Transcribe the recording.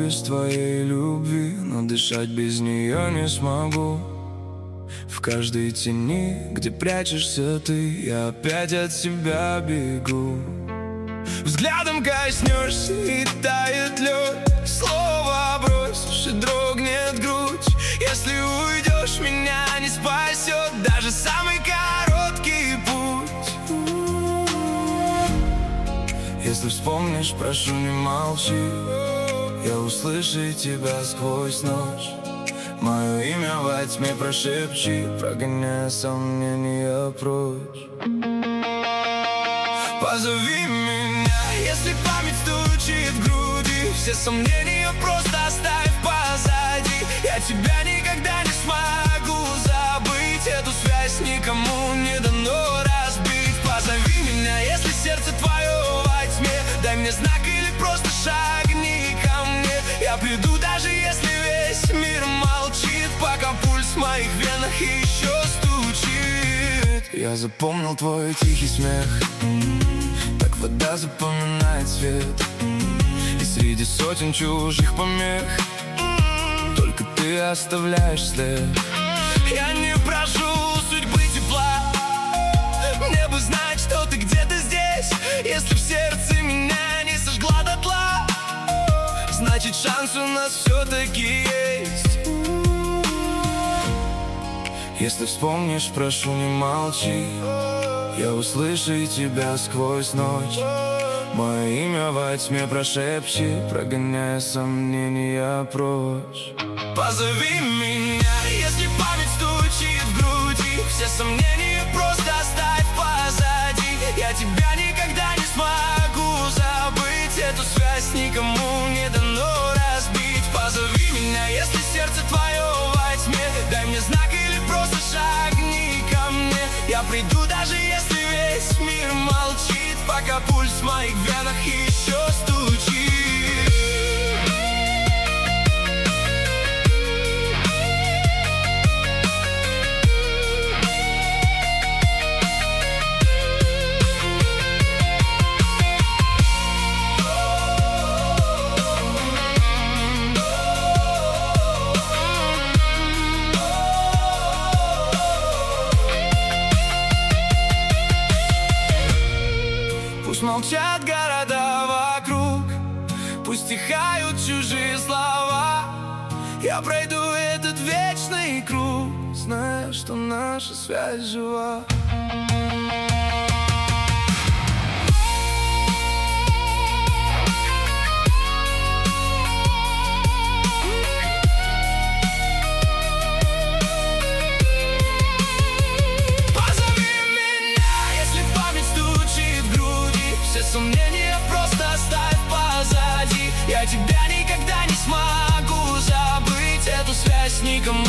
без твоей любви, но дышать без нее не смогу. В каждой тени, где прячешься ты, я опять от тебя бегу. Взглядом коснешься и тает лед, слово бросишь и дрогнет грудь. Если уйдешь, меня не спасет даже самый короткий путь. Если вспомнишь, прошу, не молчи, я услышу тебя сквозь ночь. Мое имя во тьме прошепчи, прогоняя сомнения прочь. Позови меня, если память стучит в груди, все сомнения просто оставь позади. Я тебя никогда не смогу забыть, эту связь никому не дано разбить. Позови меня, если сердце твое во тьме, дай мне знак или просто шагни ко мне. Я приду, даже если весь мир молчит, пока пульс в моих венах еще стучит. Я запомнил твой тихий смех, так вода запоминает цвет. И среди сотен чужих помех только ты оставляешь след. Я не прошу судьбы тепла, мне бы знать, что ты где-то здесь. Если в сердце меня не сожгла дотла, значит, шанс у нас все-таки есть. Если вспомнишь, прошу, не молчи, я услышу тебя сквозь ночь. Мое имя во тьме прошепчи, прогоняя сомнения прочь. Позови меня, если память стучит в груди, все сомнения просто оставь позади. Я тебя никогда не смогу забыть, эту связь никому не дано разбить. Позови меня, если сердце твое во тьме, дай мне знак или просто шагни ко мне. Я приду, даже если весь мир молчит, пока пульс в моих венах еще стучит. Пусть молчат города вокруг, пусть стихают чужие слова. Я пройду этот вечный круг, зная, что наша связь жива. Сомнения просто оставь позади. Я тебя никогда не смогу забыть, эту связь никому